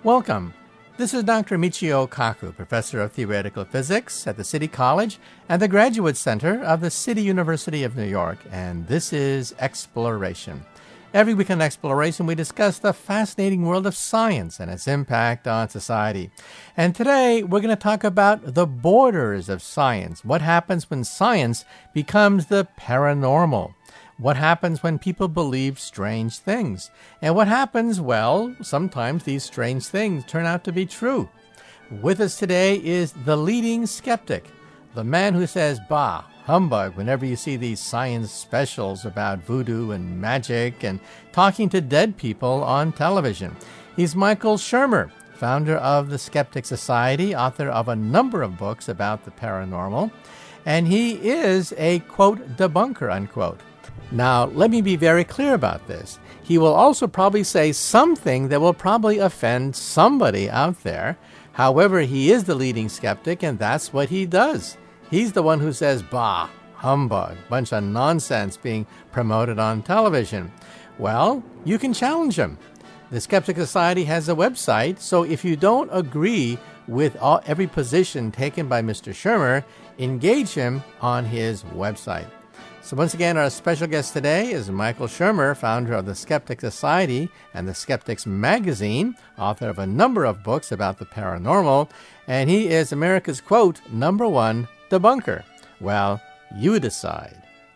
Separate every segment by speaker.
Speaker 1: Welcome. This is Dr. Michio Kaku, Professor of Theoretical Physics at the City College and the Graduate Center of the City University of New York, and this is Exploration. Every week on Exploration, we discuss the fascinating world of science and its impact on society. And today, we're going to talk about the borders of science. What happens when science becomes the paranormal? What happens when people believe strange things? And what happens, well, sometimes these strange things turn out to be true. With us today is the leading skeptic, the man who says, bah, humbug, whenever you see these science specials about voodoo and magic and talking to dead people on television. He's Michael Shermer, founder of the Skeptic Society, author of a number of books about the paranormal, and he is a, quote, debunker, unquote. Now, let me be very clear about this. He will also probably say something that will probably offend somebody out there. However, he is the leading skeptic, and that's what he does. He's the one who says, bah, humbug, bunch of nonsense being promoted on television. Well, you can challenge him. The Skeptic Society has a website, so if you don't agree with every position taken by Mr. Shermer, engage him on his website. So once again, our special guest today is Michael Shermer, founder of the Skeptic Society and the Skeptics Magazine, author of a number of books about the paranormal, and he is America's, quote, #1 debunker. Well, you decide.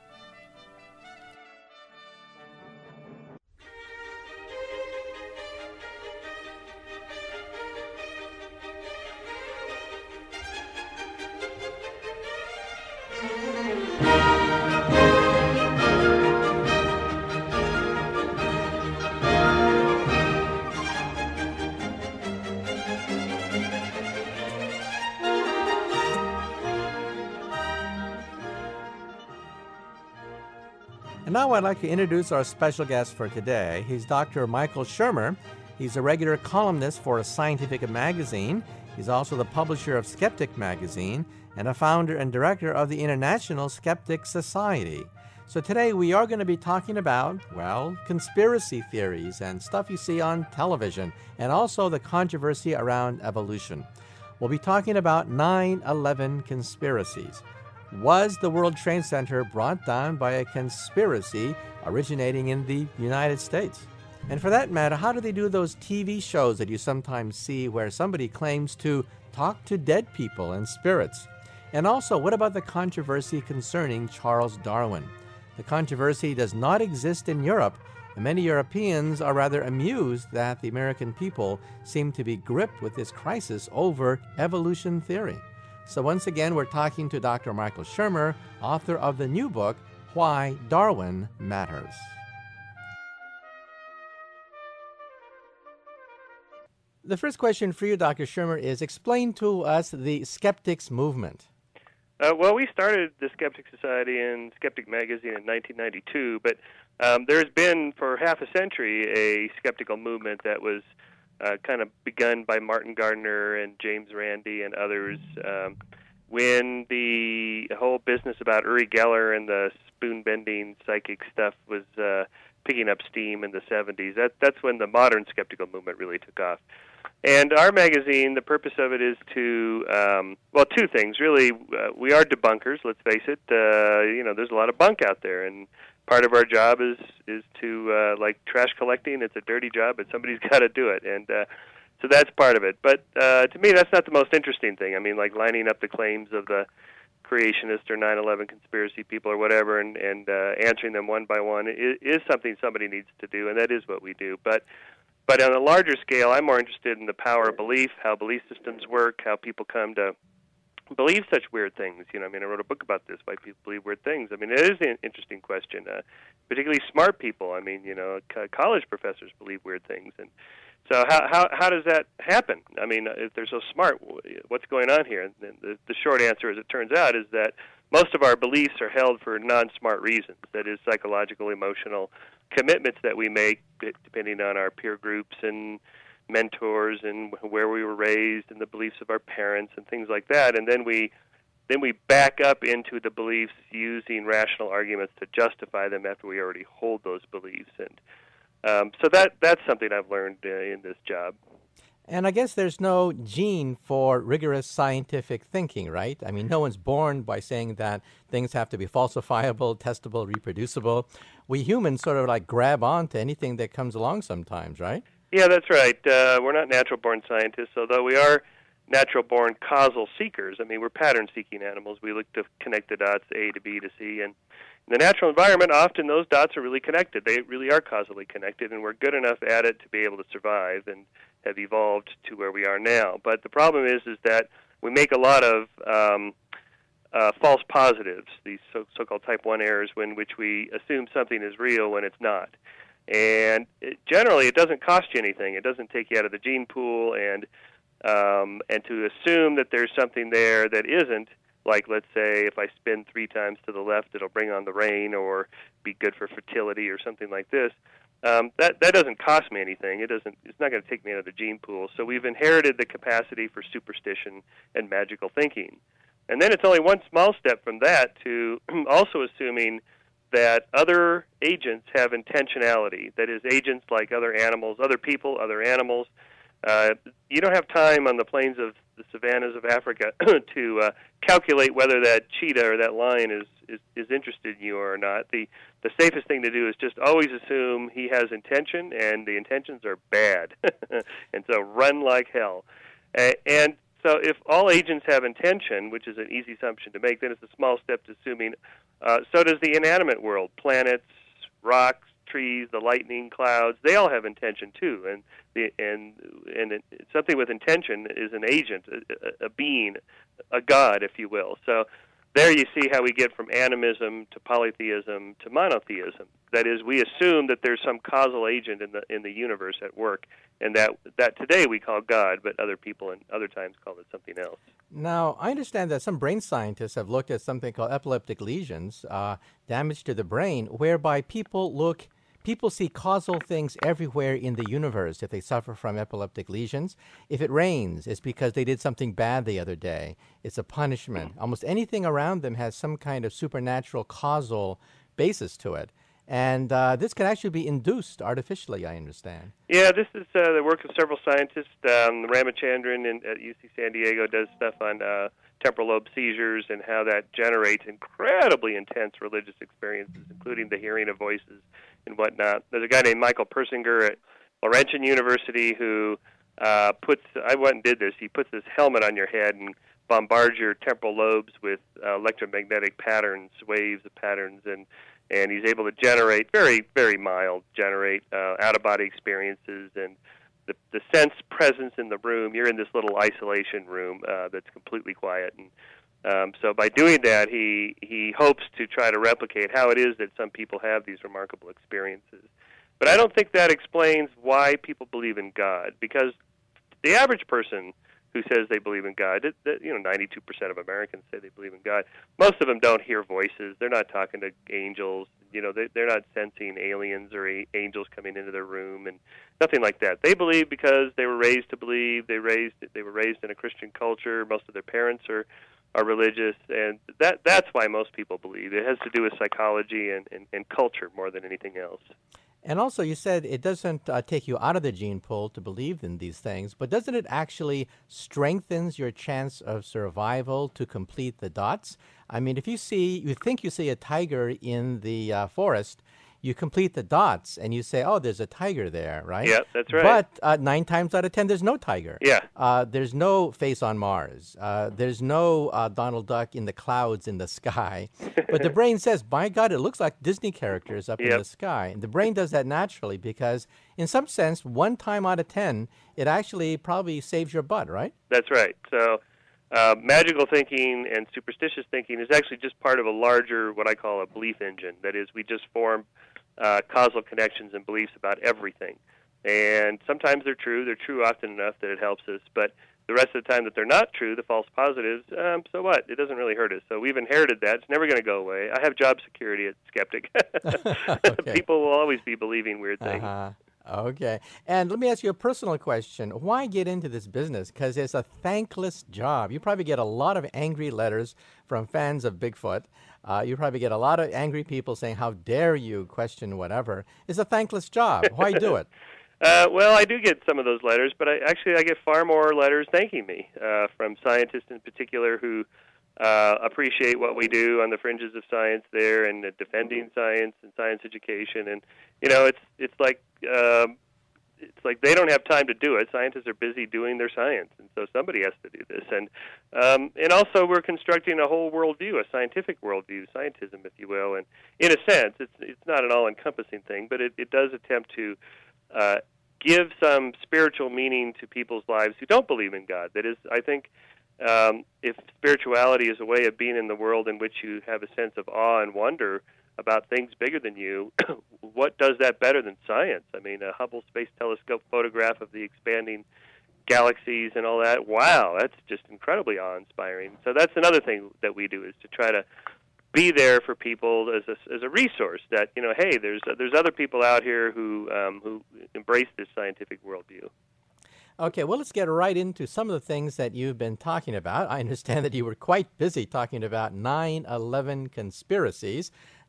Speaker 1: And now I'd like to introduce our special guest for today. He's Dr. Michael Shermer. He's a regular columnist for Scientific Magazine. He's also the publisher of Skeptic Magazine and a founder and director of the International Skeptic Society. So today we are going to be talking about, well, conspiracy theories and stuff you see on television, and also the controversy around evolution. We'll be talking about 9/11 conspiracies. Was the World Trade Center brought down by a conspiracy originating in the United States? And for that matter, how do they do those TV shows that you sometimes see where somebody claims to talk to dead people and spirits? And also, what about the controversy concerning Charles Darwin? The controversy does not exist in Europe, and many Europeans are rather amused that the American people seem to be gripped with this crisis over evolution theory. So once again, we're talking to Dr. Michael Shermer, author of the new book, Why Darwin Matters. The first question for you, Dr. Shermer, is explain to us the skeptics movement.
Speaker 2: Well, we started the Skeptic Society and Skeptic Magazine in 1992, but there's been for half a century a skeptical movement that was kind of begun by Martin Gardner and James Randi and others when the whole business about Uri Geller and the spoon-bending psychic stuff was picking up steam in the 70s. That's when the modern skeptical movement really took off. And our magazine, the purpose of it is to, well, two things, really. We are debunkers, let's face it. There's a lot of bunk out there, and part of our job is to, like trash collecting, it's a dirty job, but somebody's got to do it. And so that's part of it. But to me, that's not the most interesting thing. I mean, like lining up the claims of the creationist or 9/11 conspiracy people or whatever and answering them one by one is something somebody needs to do, and that is what we do. But on a larger scale, I'm more interested in the power of belief, how belief systems work, how people come to believe such weird things. I wrote a book about this, why people believe weird things. I mean, it is an interesting question, particularly smart people. College professors believe weird things. And so how does that happen? I mean, if they're so smart, what's going on here? And the short answer, as it turns out, is that most of our beliefs are held for non-smart reasons, that is, psychological, emotional commitments that we make depending on our peer groups and mentors and where we were raised and the beliefs of our parents and things like that. And then we back up into the beliefs using rational arguments to justify them after we already hold those beliefs. And so that's something I've learned in this job.
Speaker 1: And I guess there's no gene for rigorous scientific thinking, right? I mean, no one's born by saying that things have to be falsifiable, testable, reproducible. We humans sort of like grab onto anything that comes along sometimes, right?
Speaker 2: Yeah, that's right. We're not natural-born scientists, although we are natural-born causal seekers. I mean, we're pattern-seeking animals. We look to connect the dots A to B to C, and in the natural environment, often those dots are really connected. They really are causally connected, and we're good enough at it to be able to survive and have evolved to where we are now. But the problem is that we make a lot of false positives, these so-called type 1 errors, in which we assume something is real when it's not. And generally, it doesn't cost you anything. It doesn't take you out of the gene pool, and to assume that there's something there that isn't, like, let's say, if I spin 3 times to the left, it'll bring on the rain or be good for fertility or something like this. That doesn't cost me anything. It's not going to take me out of the gene pool. So we've inherited the capacity for superstition and magical thinking. And then it's only one small step from that to also assuming that other agents have intentionality. That is, agents like other animals, other people, other animals. You don't have time on the plains of the savannas of Africa to calculate whether that cheetah or that lion is interested in you or not. The safest thing to do is just always assume he has intention, and the intentions are bad, and so run like hell. And so if all agents have intention, which is an easy assumption to make, then it's a small step to assuming so does the inanimate world. Planets, rocks, trees, the lightning, clouds, they all have intention too. And something with intention is an agent, a being, a god, if you will. So there you see how we get from animism to polytheism to monotheism. That is, we assume that there's some causal agent in the universe at work, and that today we call God, but other people in other times call it something else.
Speaker 1: Now, I understand that some brain scientists have looked at something called epileptic lesions, damage to the brain, whereby people see causal things everywhere in the universe if they suffer from epileptic lesions. If it rains, it's because they did something bad the other day. It's a punishment. Almost anything around them has some kind of supernatural causal basis to it. And this can actually be induced artificially, I understand.
Speaker 2: Yeah, this is the work of several scientists. Ramachandran at UC San Diego does stuff on temporal lobe seizures and how that generates incredibly intense religious experiences, including the hearing of voices and whatnot. There's a guy named Michael Persinger at Laurentian University who I went and did this. He puts this helmet on your head and bombards your temporal lobes with electromagnetic patterns, waves of patterns, and he's able to generate very, very mild, out-of-body experiences and the sense presence in the room. You're in this little isolation room that's completely quiet. And so by doing that, he hopes to try to replicate how it is that some people have these remarkable experiences. But I don't think that explains why people believe in God, because the average person who says they believe in God, 92% of Americans say they believe in God. Most of them don't hear voices. They're not talking to angels. They're not sensing aliens or angels coming into their room and nothing like that. They believe because they were raised to believe. They were raised in a Christian culture. Most of their parents are religious, and that's why most people believe. It has to do with psychology and culture more than anything else.
Speaker 1: And also, you said it doesn't take you out of the gene pool to believe in these things, but doesn't it actually strengthens your chance of survival to complete the dots? I mean, if you think you see a tiger in the forest, you complete the dots and you say, oh, there's a tiger there, right?
Speaker 2: Yeah, that's right.
Speaker 1: But 9 times out of 10, there's no tiger.
Speaker 2: Yeah.
Speaker 1: There's no face on Mars. There's no Donald Duck in the clouds in the sky. But the brain says, by God, it looks like Disney characters up in the sky. And the brain does that naturally because, in some sense, 1 time out of 10, it actually probably saves your butt, right?
Speaker 2: That's right. So magical thinking and superstitious thinking is actually just part of a larger, what I call a belief engine. That is, we just form causal connections and beliefs about everything. And sometimes they're true. They're true often enough that it helps us. But the rest of the time that they're not true, the false positives, so what? It doesn't really hurt us. So we've inherited that. It's never going to go away. I have job security at Skeptic.
Speaker 1: Okay.
Speaker 2: People will always be believing weird things.
Speaker 1: Okay. And let me ask you a personal question. Why get into this business? Because it's a thankless job. You probably get a lot of angry letters from fans of Bigfoot. You probably get a lot of angry people saying, how dare you question whatever. It's a thankless job. Why do it?
Speaker 2: Well, I do get some of those letters, but I get far more letters thanking me from scientists in particular who appreciate what we do on the fringes of science there and defending science and science education. And it's like they don't have time to do it. Scientists are busy doing their science, and so somebody has to do this. And also we're constructing a whole worldview, a scientific worldview, scientism, if you will. And in a sense, it's not an all-encompassing thing, but it does attempt to give some spiritual meaning to people's lives who don't believe in God. That is, I think, if spirituality is a way of being in the world in which you have a sense of awe and wonder about things bigger than you, what does that better than science? I mean, a Hubble Space Telescope photograph of the expanding galaxies and all that, wow, that's just incredibly awe-inspiring. So that's another thing that we do, is to try to be there for people as a resource that, hey, there's other people out here who embrace this scientific worldview.
Speaker 1: Okay, well, let's get right into some of the things that you've been talking about. I understand that you were quite busy talking about 9/11 conspiracies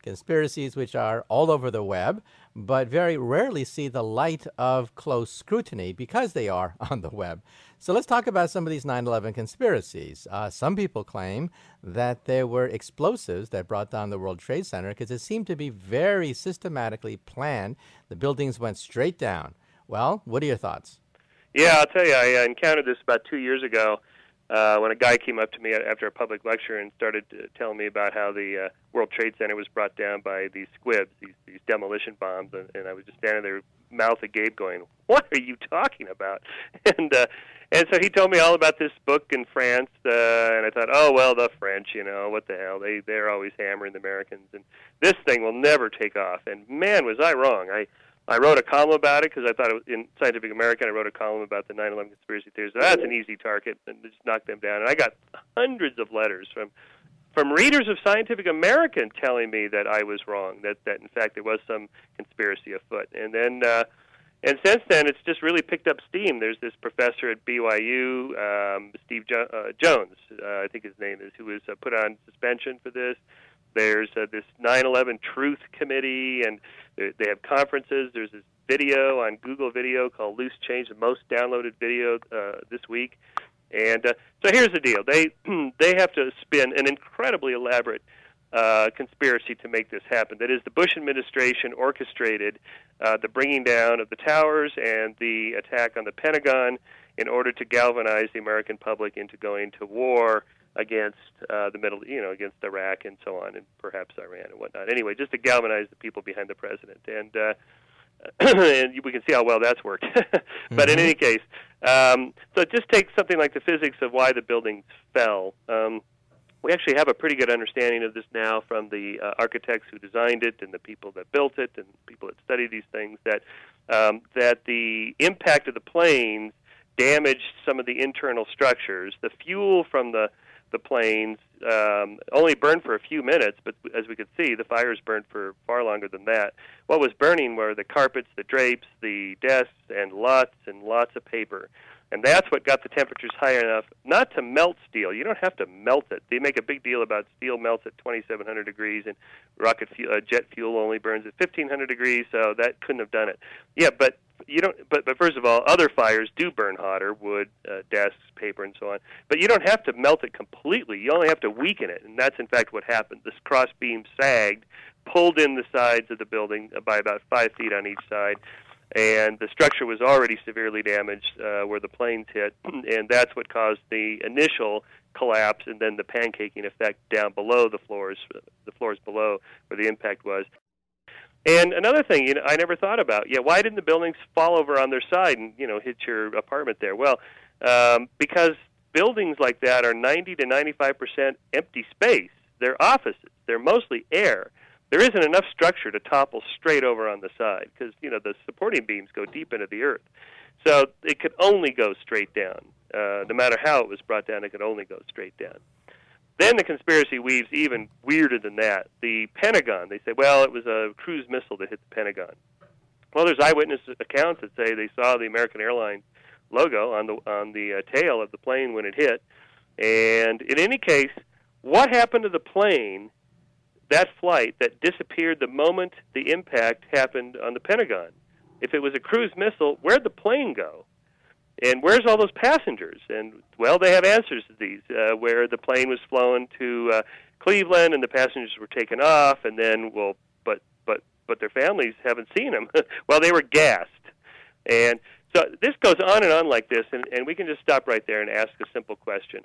Speaker 1: which are all over the web, but very rarely see the light of close scrutiny because they are on the web. So let's talk about some of these 9/11 conspiracies. Some people claim that there were explosives that brought down the World Trade Center because it seemed to be very systematically planned. The buildings went straight down. Well, what are your thoughts?
Speaker 2: Yeah, I'll tell you, I encountered this about 2 years ago when a guy came up to me after a public lecture and started telling me about how the World Trade Center was brought down by these squibs, these demolition bombs, and I was just standing there, mouth agape, going, "What are you talking about?" And so he told me all about this book in France, and I thought, oh, well, the French, what the hell, they're always hammering the Americans, and this thing will never take off. And man, was I wrong. I wrote a column about it because I thought in Scientific American I wrote a column about the 9/11 conspiracy theories. So that's an easy target, and just knocked them down. And I got hundreds of letters from readers of Scientific American telling me that I was wrong, that in fact there was some conspiracy afoot. And then and since then it's just really picked up steam. There's this professor at BYU, Steve Jones, I think his name is, who was put on suspension for this. There's this 9/11 Truth Committee, and they have conferences. There's this video on Google Video called Loose Change, the most downloaded video this week. And so here's the deal. They have to spin an incredibly elaborate conspiracy to make this happen. That is, the Bush administration orchestrated the bringing down of the towers and the attack on the Pentagon in order to galvanize the American public into going to war against against Iraq and so on, and perhaps Iran and whatnot. Anyway, just to galvanize the people behind the president, and and we can see how well that's worked. But in any case, so just take something like the physics of why the buildings fell. We actually have a pretty good understanding of this now from the architects who designed it and the people that built it and people that study these things, that the impact of the planes damaged some of the internal structures. The fuel from the planes only burned for a few minutes, but as we could see, the fires burned for far longer than that. What was burning were the carpets, the drapes, the desks, and lots of paper. And that's what got the temperatures high enough not to melt steel. You don't have to melt it. They make a big deal about steel melts at 2,700 degrees, and jet fuel only burns at 1,500 degrees, so that couldn't have done it. Yeah, but you don't. But first of all, other fires do burn hotter: wood, desks, paper, and so on. But you don't have to melt it completely. You only have to weaken it, and that's in fact what happened. This cross beam sagged, pulled in the sides of the building by about 5 feet on each side, and the structure was already severely damaged where the planes hit, and that's what caused the initial collapse and then the pancaking effect down below the floors below where the impact was. And another thing, I never thought about, why didn't the buildings fall over on their side and, hit your apartment there? Well, because buildings like that are 90 to 95% empty space. They're offices. They're mostly air. There isn't enough structure to topple straight over on the side because, the supporting beams go deep into the earth. So it could only go straight down. No matter how it was brought down, it could only go straight down. Then the conspiracy weaves even weirder than that. The Pentagon, they say, well, it was a cruise missile that hit the Pentagon. Well, there's eyewitness accounts that say they saw the American Airlines logo on the tail of the plane when it hit. And in any case, what happened to the plane, that flight, that disappeared the moment the impact happened on the Pentagon? if it was a cruise missile, where'd the plane go? And where's all those passengers? And, well, they have answers to these, where the plane was flown to Cleveland and the passengers were taken off, and then, well, but their families haven't seen them. Well, they were gassed. And so this goes on and on like this, and we can just stop right there and ask a simple question.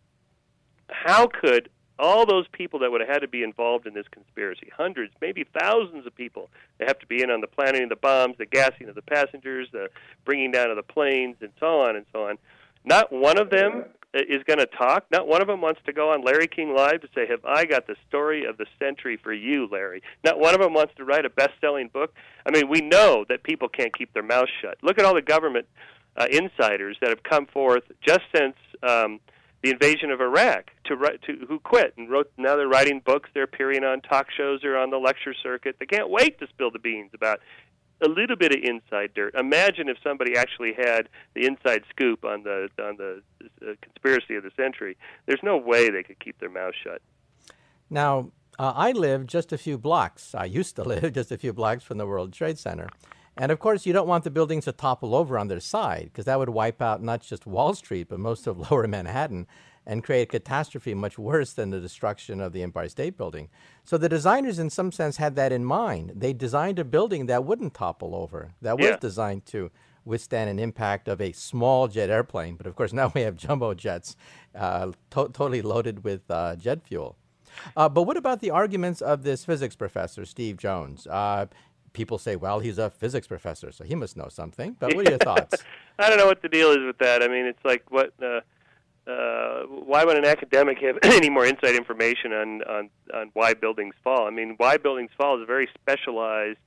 Speaker 2: How could all those people that would have had to be involved in this conspiracy, hundreds, maybe thousands of people that have to be in on the planning of the bombs, the gassing of the passengers, the bringing down of the planes, and so on, not one of them is going to talk. Not one of them wants to go on Larry King Live to say, have I got the story of the century for you, Larry? Not one of them wants to write a best-selling book. I mean, we know that people can't keep their mouths shut. Look at all the government insiders that have come forth just since the invasion of Iraq who quit and wrote. Now they're writing books. They're appearing on talk shows or on the lecture circuit. They can't wait to spill the beans about a little bit of inside dirt. Imagine if somebody actually had the inside scoop on the conspiracy of the century. There's no way they could keep their mouth shut.
Speaker 1: Now, I live just a few blocks. I used to live just a few blocks from the World Trade Center. And, of course, you don't want the buildings to topple over on their side, because that would wipe out not just Wall Street, but most of lower Manhattan, and create a catastrophe much worse than the destruction of the Empire State Building. So the designers, in some sense, had that in mind. They designed a building that wouldn't topple over, that was designed to withstand an impact of a small jet airplane. But, of course, now we have jumbo jets totally loaded with jet fuel. But what about the arguments of this physics professor, Steve Jones? People say, well, he's a physics professor, so he must know something. But what are your thoughts?
Speaker 2: I don't know what the deal is with that. I mean, it's like, what... why would an academic have any more inside information on why buildings fall? I mean, why buildings fall is a very specialized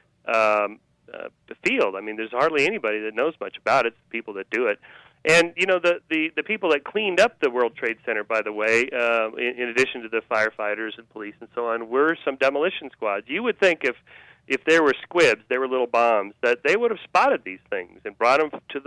Speaker 2: field. I mean, there's hardly anybody that knows much about it. It's the people that do it. And, you know, the people that cleaned up the World Trade Center, by the way, in addition to the firefighters and police and so on, were some demolition squads. You would think if there were squibs, there were little bombs, that they would have spotted these things and brought them to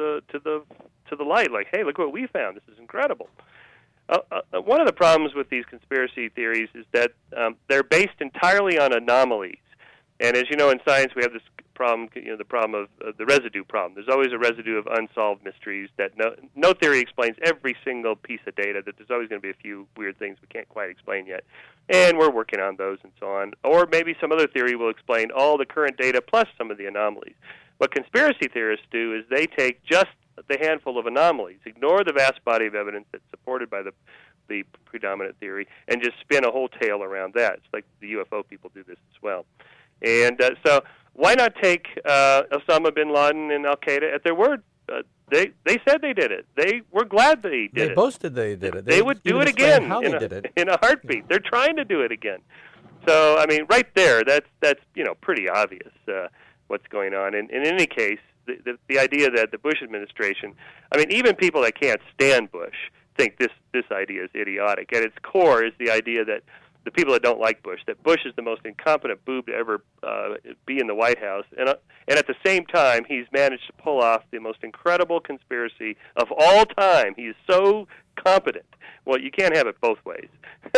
Speaker 2: the light, like, hey, look what we found. This is incredible. One of the problems with these conspiracy theories is that they're based entirely on anomalies. And as you know, in science, we have this problem, the problem of the residue problem. There's always a residue of unsolved mysteries that no theory explains every single piece of data, that there's always going to be a few weird things we can't quite explain yet. And we're working on those and so on. Or maybe some other theory will explain all the current data plus some of the anomalies. What conspiracy theorists do is they take just the handful of anomalies, ignore the vast body of evidence that's supported by the predominant theory, and just spin a whole tale around that. It's like the UFO people do this as well. And so why not take Osama bin Laden and Al-Qaeda at their word? They said they did it. They were glad they did it.
Speaker 1: They boasted they did it.
Speaker 2: They would do it again in a heartbeat. They're trying to do it again. So, I mean, right there, that's pretty obvious what's going on. And in any case, the idea that the Bush administration, I mean, even people that can't stand Bush think this idea is idiotic. At its core is the idea that the people that don't like Bush, that Bush is the most incompetent boob to ever be in the White House, and at the same time, he's managed to pull off the most incredible conspiracy of all time. He is so competent. Well, you can't have it both ways.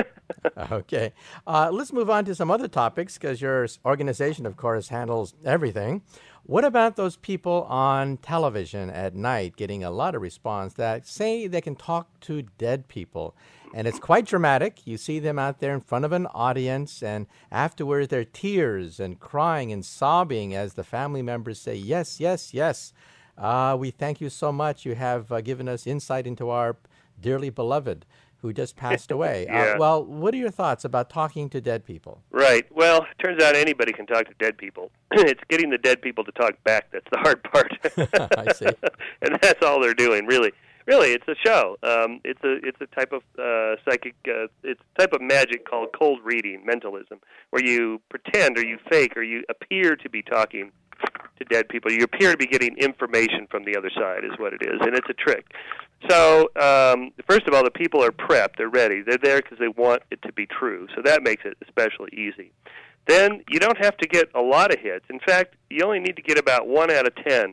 Speaker 1: Okay. Let's move on to some other topics, because your organization, of course, handles everything. What about those people on television at night getting a lot of response that say they can talk to dead people? And it's quite dramatic. You see them out there in front of an audience, and afterwards they're tears and crying and sobbing as the family members say, yes, yes, yes. We thank you so much. You have given us insight into our dearly beloved who just passed away.
Speaker 2: Yeah.
Speaker 1: Well, what are your thoughts about talking to dead people?
Speaker 2: Right. Well, it turns out anybody can talk to dead people. It's getting the dead people to talk back that's the hard part.
Speaker 1: I see.
Speaker 2: And that's all they're doing, really. Really, it's a show. It's a type of psychic. It's a type of magic called cold reading, mentalism, where you pretend or you fake or you appear to be talking to dead people. You appear to be getting information from the other side, is what it is, and it's a trick. So, first of all, the people are prepped. They're ready. They're there because they want it to be true. So that makes it especially easy. Then you don't have to get a lot of hits. In fact, you only need to get about 1 out of 10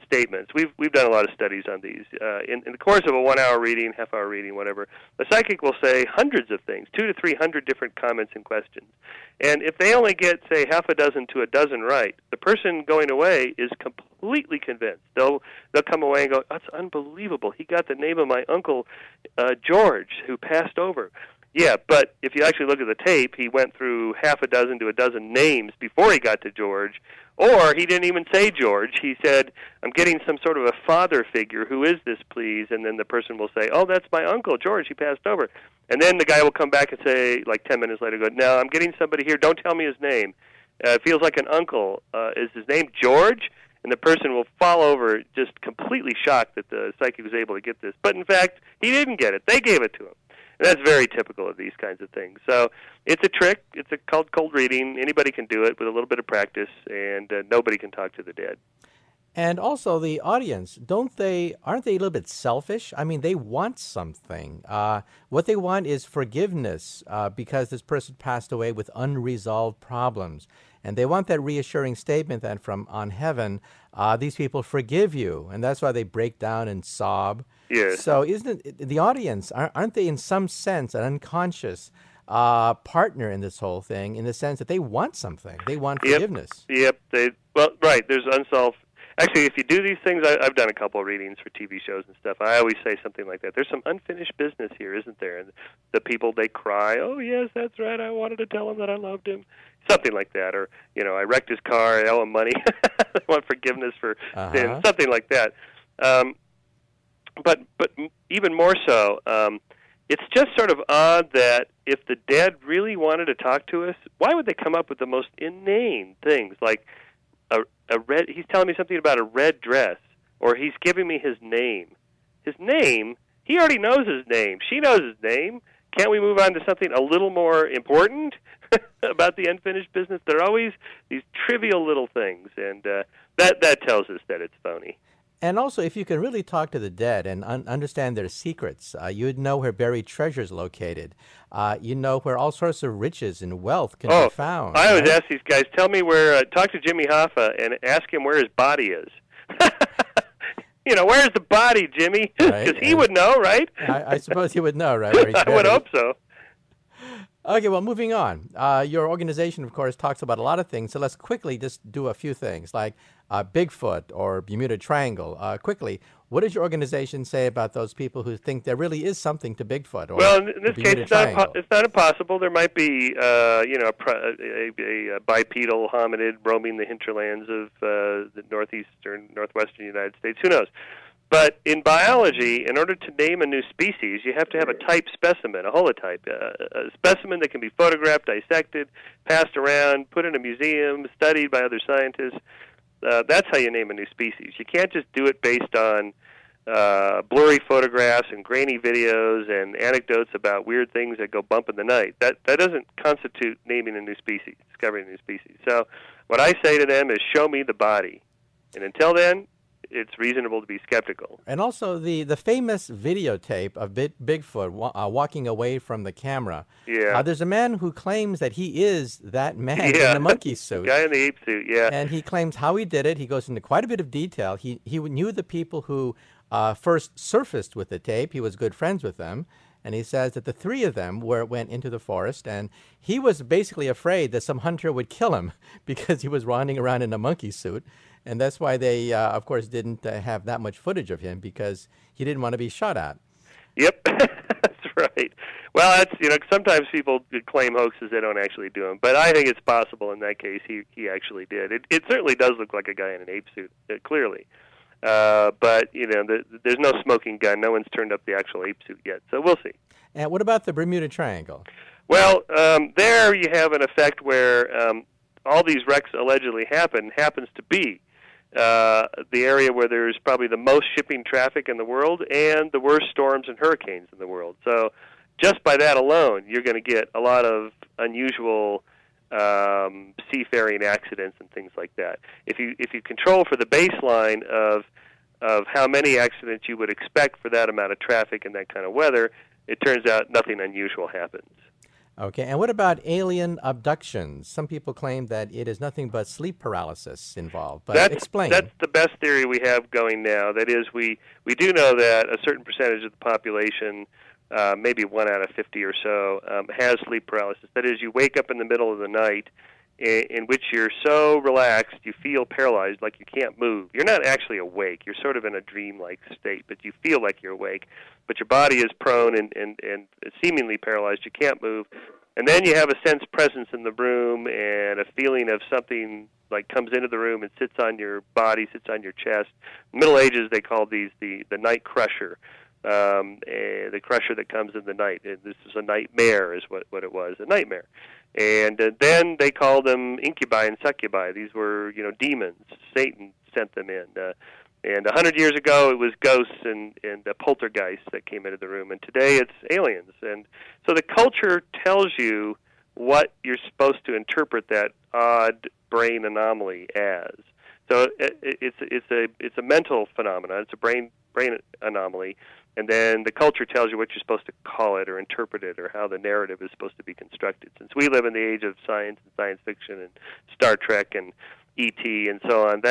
Speaker 2: statements. We've done a lot of studies on these. In the course of a 1 hour reading, half-hour reading, whatever, the psychic will say hundreds of things, 200 to 300 different comments and questions. And if they only get, say, half a dozen to a dozen right, the person going away is completely convinced. They'll come away and go, "That's unbelievable. He got the name of my uncle, George, who passed over." Yeah, but if you actually look at the tape, he went through half a dozen to a dozen names before he got to George, or he didn't even say George. He said, "I'm getting some sort of a father figure. Who is this, please?" And then the person will say, "Oh, that's my uncle, George. He passed over." And then the guy will come back and say, like 10 minutes later, go, "No, I'm getting somebody here. Don't tell me his name. It feels like an uncle. Is his name George?" And the person will fall over just completely shocked that the psychic was able to get this. But in fact, he didn't get it. They gave it to him. And that's very typical of these kinds of things. So it's a trick. It's called cold reading. Anybody can do it with a little bit of practice, and nobody can talk to the dead.
Speaker 1: And also the audience, aren't they a little bit selfish? I mean, they want something. What they want is forgiveness because this person passed away with unresolved problems. And they want that reassuring statement that from on heaven, these people forgive you. And that's why they break down and sob.
Speaker 2: Yes.
Speaker 1: So isn't it, the audience, aren't they in some sense an unconscious partner in this whole thing, in the sense that they want something? They want forgiveness.
Speaker 2: Yep. Right. There's unsolved. Actually, if you do these things, I've done a couple of readings for TV shows and stuff. I always say something like that. There's some unfinished business here, isn't there? And the people, they cry, "Oh, yes, that's right. I wanted to tell him that I loved him." Something like that. Or, I wrecked his car. I owe him money. I want forgiveness for sin. Something like that. But even more so, it's just sort of odd that if the dead really wanted to talk to us, why would they come up with the most inane things like he's telling me something about a red dress, or he's giving me his name. His name? He already knows his name. She knows his name. Can't we move on to something a little more important about the unfinished business? There are always these trivial little things, and that tells us that it's phony.
Speaker 1: And also, if you can really talk to the dead and understand their secrets, you would know where buried treasure is located. You know where all sorts of riches and wealth can be found.
Speaker 2: I always ask these guys, tell me talk to Jimmy Hoffa and ask him where his body is. Where's the body, Jimmy? Because he would know, right?
Speaker 1: I suppose he would know, right? Where he's
Speaker 2: I would hope so.
Speaker 1: Okay, well, moving on. Your organization, of course, talks about a lot of things, so let's quickly just do a few things, like Bigfoot or Bermuda Triangle. Quickly, what does your organization say about those people who think there really is something to Bigfoot? Or
Speaker 2: well, in this case, it's not impossible. There might be, a bipedal hominid roaming the hinterlands of the northeastern, northwestern United States. Who knows? But in biology, in order to name a new species, you have to have a type specimen, a holotype, a specimen that can be photographed, dissected, passed around, put in a museum, studied by other scientists. That's how you name a new species. You can't just do it based on blurry photographs and grainy videos and anecdotes about weird things that go bump in the night. That doesn't constitute naming a new species, discovering a new species. So what I say to them is, show me the body. And until then, it's reasonable to be skeptical.
Speaker 1: And also the famous videotape of Bigfoot walking away from the camera.
Speaker 2: Yeah.
Speaker 1: There's a man who claims that he is that man in the monkey suit.
Speaker 2: The guy in the ape suit, yeah.
Speaker 1: And he claims how he did it. He goes into quite a bit of detail. He knew the people who first surfaced with the tape. He was good friends with them. And he says that the three of them went into the forest, and he was basically afraid that some hunter would kill him because he was wandering around in a monkey suit. And that's why they, of course, didn't have that much footage of him, because he didn't want to be shot at.
Speaker 2: Yep, that's right. Well, sometimes people claim hoaxes, they don't actually do them. But I think it's possible in that case he actually did. It certainly does look like a guy in an ape suit, clearly. But, there's no smoking gun. No one's turned up the actual ape suit yet. So we'll see.
Speaker 1: And what about the Bermuda Triangle?
Speaker 2: Well, there you have an effect where all these wrecks allegedly happens to be the area where there's probably the most shipping traffic in the world and the worst storms and hurricanes in the world. So just by that alone, you're going to get a lot of unusual seafaring accidents and things like that. If you control for the baseline of how many accidents you would expect for that amount of traffic and that kind of weather, it turns out nothing unusual happens.
Speaker 1: Okay, and what about alien abductions? Some people claim that it is nothing but sleep paralysis involved, but explain.
Speaker 2: That's the best theory we have going now. That is, we do know that a certain percentage of the population, maybe 1 out of 50 or so, has sleep paralysis. That is, you wake up in the middle of the night in which you're so relaxed you feel paralyzed, like you can't move. You're not actually awake. You're sort of in a dreamlike state, but you feel like you're awake. But your body is prone and seemingly paralyzed. You can't move. And then you have a sense presence in the room and a feeling of something like comes into the room and sits on your body, sits on your chest. In the Middle Ages, they called these the night crusher. The crusher that comes in the night. This is a nightmare is what it was, a nightmare. And then they called them incubi and succubi. These were, demons. Satan sent them in. And 100 years ago, it was ghosts and poltergeists that came into the room. And today, it's aliens. And so the culture tells you what you're supposed to interpret that odd brain anomaly as. So it's a mental phenomenon. It's a brain anomaly. And then the culture tells you what you're supposed to call it or interpret it or how the narrative is supposed to be constructed. Since we live in the age of science and science fiction and Star Trek and E.T. and so on,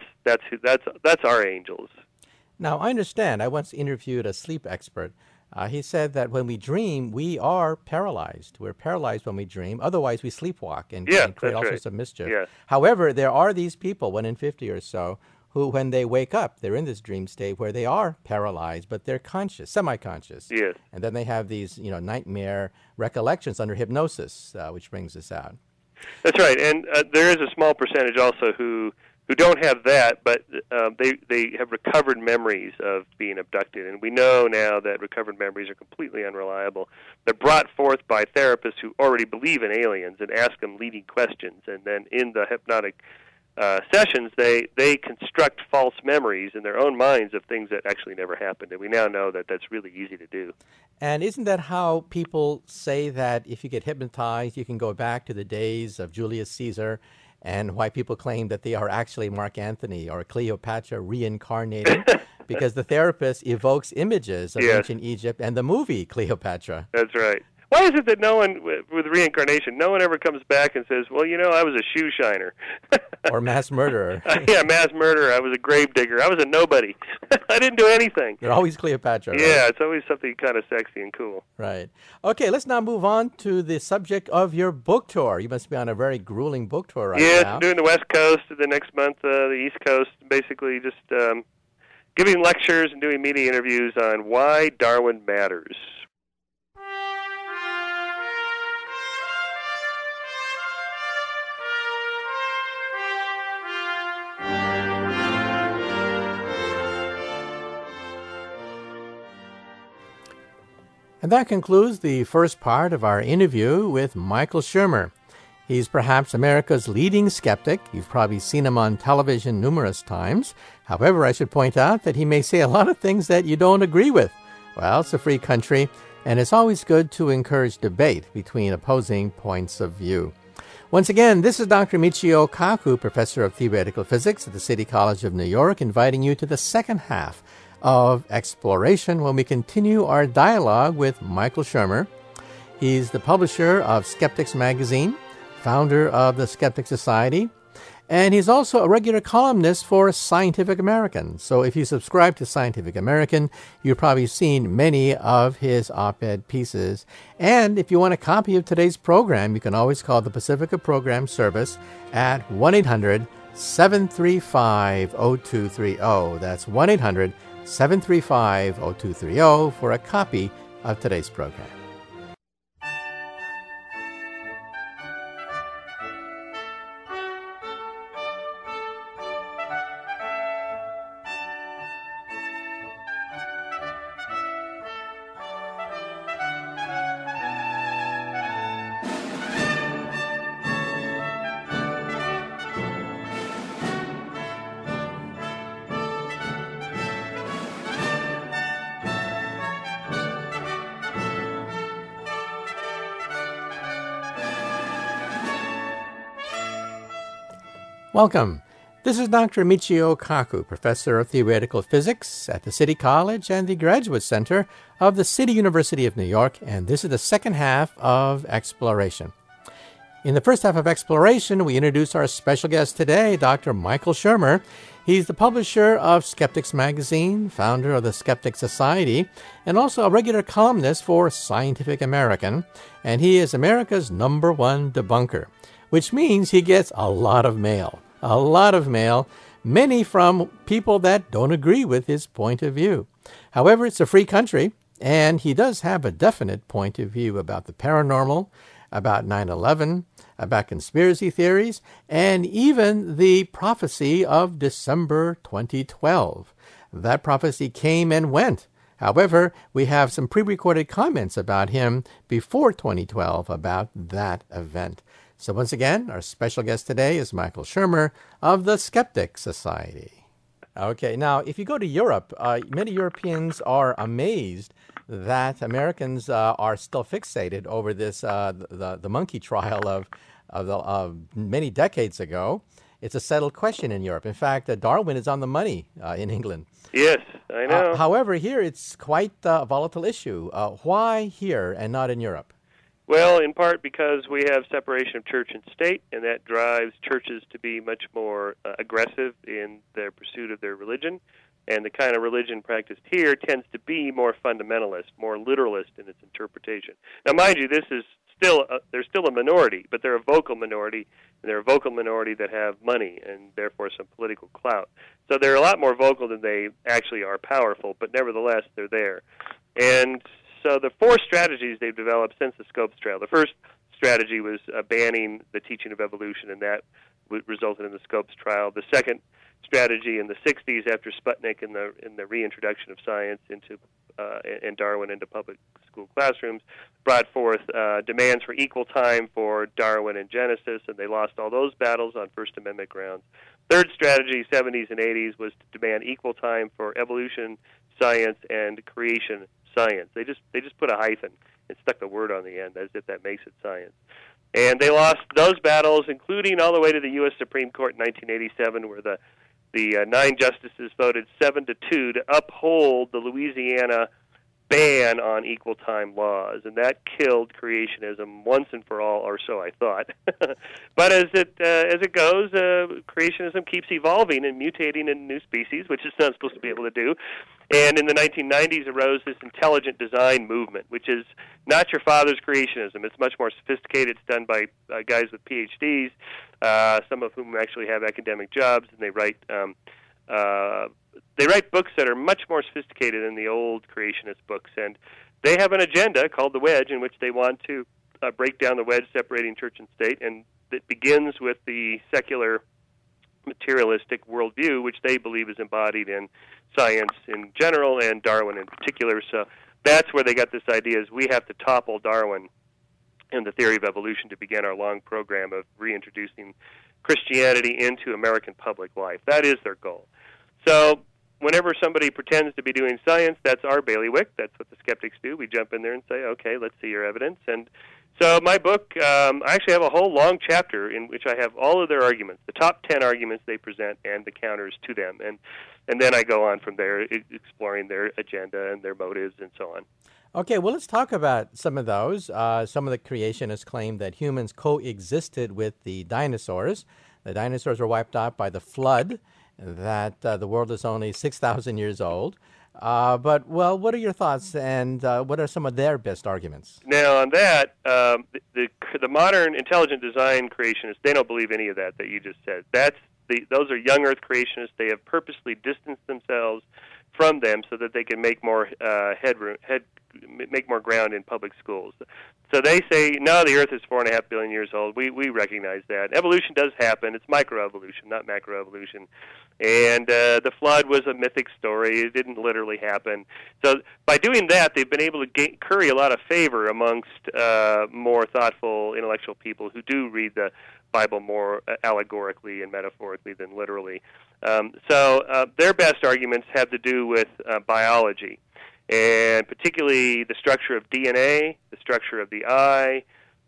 Speaker 2: that's our angels.
Speaker 1: Now, I understand. I once interviewed a sleep expert. He said that when we dream, we are paralyzed. We're paralyzed when we dream. Otherwise, we sleepwalk and create all sorts of mischief.
Speaker 2: Yeah.
Speaker 1: However, there are these people, 1 in 50 or so, who, when they wake up, they're in this dream state where they are paralyzed, but they're conscious, semi-conscious.
Speaker 2: Yes.
Speaker 1: And then they have these, nightmare recollections under hypnosis, which brings this out.
Speaker 2: That's right. And there is a small percentage also who don't have that, but they have recovered memories of being abducted. And we know now that recovered memories are completely unreliable. They're brought forth by therapists who already believe in aliens and ask them leading questions. And then in the hypnotic sessions, they construct false memories in their own minds of things that actually never happened. And we now know that that's really easy to do.
Speaker 1: And isn't that how people say that if you get hypnotized, you can go back to the days of Julius Caesar, and why people claim that they are actually Mark Antony or Cleopatra reincarnated? Because the therapist evokes images of ancient Egypt and the movie Cleopatra.
Speaker 2: That's right. Why is it that no one, with reincarnation, no one ever comes back and says, well, I was a shoe shiner.
Speaker 1: Or mass murderer.
Speaker 2: Yeah, mass murderer. I was a grave digger. I was a nobody. I didn't do anything.
Speaker 1: You're always Cleopatra, right?
Speaker 2: Yeah, it's always something kind of sexy and cool.
Speaker 1: Right. Okay, let's now move on to the subject of your book tour. You must be on a very grueling book tour right now.
Speaker 2: Yes, I'm doing the West Coast, the next month the East Coast, basically just giving lectures and doing media interviews on why Darwin matters.
Speaker 1: And that concludes the first part of our interview with Michael Shermer. He's perhaps America's leading skeptic. You've probably seen him on television numerous times. However, I should point out that he may say a lot of things that you don't agree with. Well, it's a free country, and it's always good to encourage debate between opposing points of view. Once again, this is Dr. Michio Kaku, Professor of Theoretical Physics at the City College of New York, inviting you to the second half of Exploration when we continue our dialogue with Michael Shermer. He's the publisher of Skeptics Magazine, founder of the Skeptic Society, and he's also a regular columnist for Scientific American. So if you subscribe to Scientific American, you've probably seen many of his op-ed pieces. And if you want a copy of today's program, you can always call the Pacifica Program Service at 1-800-735-0230. That's 1-800-735-0230 for a copy of today's program. Welcome. This is Dr. Michio Kaku, Professor of Theoretical Physics at the City College and the Graduate Center of the City University of New York, and this is the second half of Exploration. In the first half of Exploration, we introduce our special guest today, Dr. Michael Shermer. He's the publisher of Skeptics Magazine, founder of the Skeptics Society, and also a regular columnist for Scientific American, and he is America's #1 debunker, which means he gets a lot of mail. A lot of mail, many from people that don't agree with his point of view. However, it's a free country, and he does have a definite point of view about the paranormal, about 9/11, about conspiracy theories, and even the prophecy of December 2012. That prophecy came and went. However, we have some pre-recorded comments about him before 2012 about that event. So once again, our special guest today is Michael Shermer of the Skeptics Society. Okay, now if you go to Europe, many Europeans are amazed that Americans are still fixated over this the monkey trial of many decades ago. It's a settled question in Europe. In fact, Darwin is on the money in England.
Speaker 2: Yes, I know.
Speaker 1: However, here it's quite a volatile issue. Why here and not in Europe?
Speaker 2: Well, in part because we have separation of church and state, and that drives churches to be much more aggressive in their pursuit of their religion. And the kind of religion practiced here tends to be more fundamentalist, more literalist in its interpretation. Now, mind you, this is they're still a minority, but they're a vocal minority, and they're a vocal minority that have money and therefore some political clout. So they're a lot more vocal than they actually are powerful, but nevertheless, they're there. And so the 4 strategies they've developed since the Scopes trial. The first strategy was banning the teaching of evolution, and that resulted in the Scopes trial. The second strategy in the 60s, after Sputnik and the reintroduction of science into and Darwin into public school classrooms, brought forth demands for equal time for Darwin and Genesis, and they lost all those battles on First Amendment grounds. Third strategy, 70s and 80s, was to demand equal time for evolution science and creation science. They just put a hyphen and stuck the word on the end as if that makes it science. And they lost those battles, including all the way to the U.S. Supreme Court in 1987, where the 9 justices voted 7-2 to uphold the Louisiana ban on equal time laws, and that killed creationism once and for all, or so I thought. But as it goes, creationism keeps evolving and mutating in new species, which it's not supposed to be able to do. And in the 1990s arose this intelligent design movement, which is not your father's creationism. It's much more sophisticated. It's done by guys with PhDs, some of whom actually have academic jobs, and they write books that are much more sophisticated than the old creationist books. And they have an agenda called the Wedge, in which they want to break down the wedge separating church and state, and it begins with the secular materialistic worldview, which they believe is embodied in science in general and Darwin in particular. So that's where they got this idea, is we have to topple Darwin and the theory of evolution to begin our long program of reintroducing Christianity into American public life. That is their goal. So whenever somebody pretends to be doing science, that's our bailiwick. That's what the skeptics do. We jump in there and say, okay, let's see your evidence. And so my book, I actually have a whole long chapter in which I have all of their arguments, the top 10 arguments they present and the counters to them. And then I go on from there, exploring their agenda and their motives and so on.
Speaker 1: Okay, well, let's talk about some of those. Some of the creationists claim that humans coexisted with the dinosaurs. The dinosaurs were wiped out by the flood, that the world is only 6,000 years old. But what are your thoughts, and what are some of their best arguments?
Speaker 2: Now, on that, the modern intelligent design creationists, they don't believe any of that you just said. Those are young Earth creationists. They have purposely distanced themselves from them so that they can make more make more ground in public schools. So they say, no, the Earth is 4.5 billion years old. We recognize that. Evolution does happen. It's microevolution, not macroevolution. And the flood was a mythic story. It didn't literally happen. So by doing that, they've been able to curry a lot of favor amongst more thoughtful, intellectual people who do read the Bible more allegorically and metaphorically than literally. So their best arguments have to do with biology, and particularly the structure of DNA, the structure of the eye,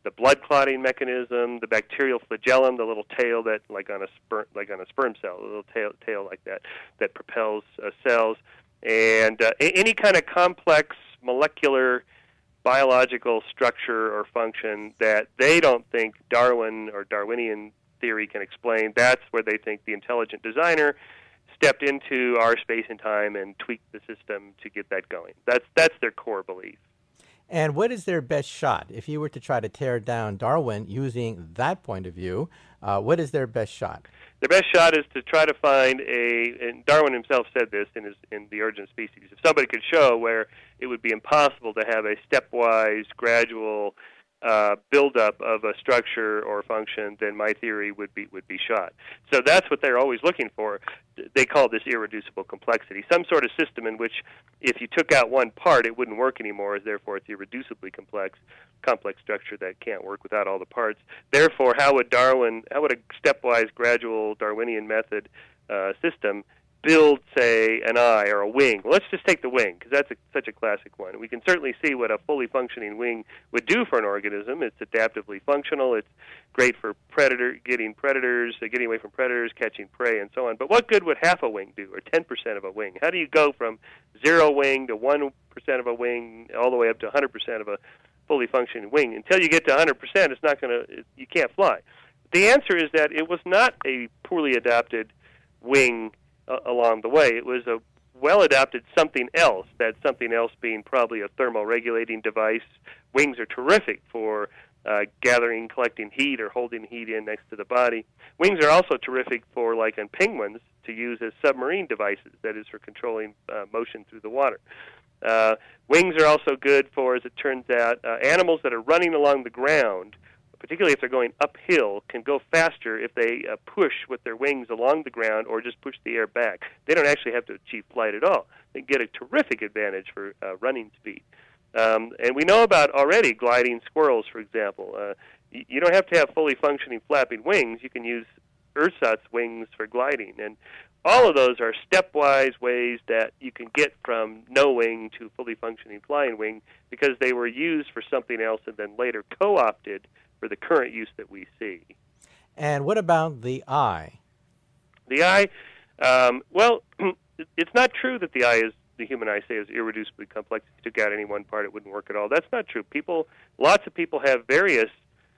Speaker 2: the blood clotting mechanism, the bacterial flagellum, the little tail that, like on a sperm cell, a little tail like that propels cells, and any kind of complex molecular biological structure or function that they don't think Darwin or Darwinian theory can explain. That's where they think the intelligent designer stepped into our space and time and tweaked the system to get that going. That's their core belief.
Speaker 1: And what is their best shot? If you were to try to tear down Darwin using that point of view, what is their best shot?
Speaker 2: Their best shot is to try to find and Darwin himself said this in The Origin of Species, if somebody could show where it would be impossible to have a stepwise, gradual buildup of a structure or function, then my theory would be shot. So that's what they're always looking for. They call this irreducible complexity, some sort of system in which if you took out one part, it wouldn't work anymore. Therefore, it's irreducibly complex structure that can't work without all the parts. Therefore, how would a stepwise, gradual Darwinian method system build, say, an eye or a wing? Well, let's just take the wing, because that's such a classic one. We can certainly see what a fully functioning wing would do for an organism. It's adaptively functional. It's great for getting away from predators, catching prey, and so on. But what good would half a wing do, or 10% of a wing? How do you go from 0 wing to 1% of a wing, all the way up to 100% of a fully functioning wing? Until you get to 100%, you can't fly. The answer is that it was not a poorly adapted wing along the way. It was a well-adapted something else, that something else being probably a thermal-regulating device. Wings are terrific for gathering, collecting heat, or holding heat in next to the body. Wings are also terrific for, like in penguins, to use as submarine devices, that is, for controlling motion through the water. Wings are also good for, as it turns out, animals that are running along the ground, particularly if they're going uphill, can go faster if they push with their wings along the ground or just push the air back. They don't actually have to achieve flight at all. They get a terrific advantage for running speed. And we know about already gliding squirrels, for example. You don't have to have fully functioning flapping wings. You can use ersatz wings for gliding. And all of those are stepwise ways that you can get from no wing to fully functioning flying wing, because they were used for something else and then later co-opted for the current use that we see.
Speaker 1: And what about the eye?
Speaker 2: The eye, well, it's not true that the human eye, say, is irreducibly complex. If you took out any one part, it wouldn't work at all. That's not true. Lots of people have various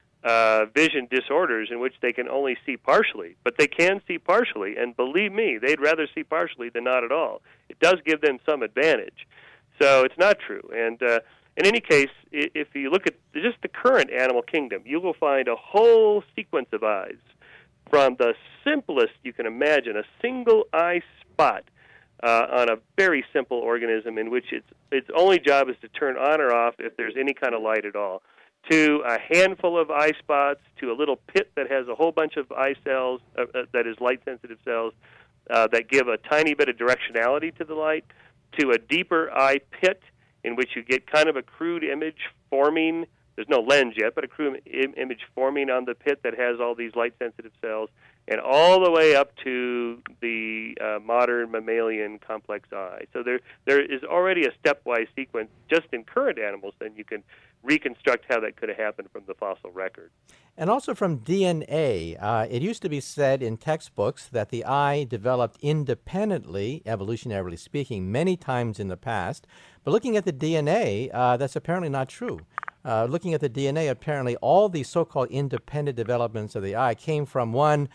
Speaker 2: vision disorders in which they can only see partially, but they can see partially, and believe me, they'd rather see partially than not at all. It does give them some advantage. So it's not true. And in any case, if you look at just the current animal kingdom, you will find a whole sequence of eyes, from the simplest you can imagine, a single eye spot on a very simple organism in which its only job is to turn on or off if there's any kind of light at all, to a handful of eye spots, to a little pit that has a whole bunch of eye cells, that is light-sensitive cells, that give a tiny bit of directionality to the light, to a deeper eye pit in which you get kind of a crude image forming. There's no lens yet, but a crude image forming on the pit that has all these light-sensitive cells, and all the way up to the modern mammalian complex eye. So there is already a stepwise sequence just in current animals, then you can reconstruct how that could have happened from the fossil record.
Speaker 1: And also from DNA. It used to be said in textbooks that the eye developed independently, evolutionarily speaking, many times in the past. But looking at the DNA, that's apparently not true. Looking at the DNA, apparently all the so-called independent developments of the eye came from one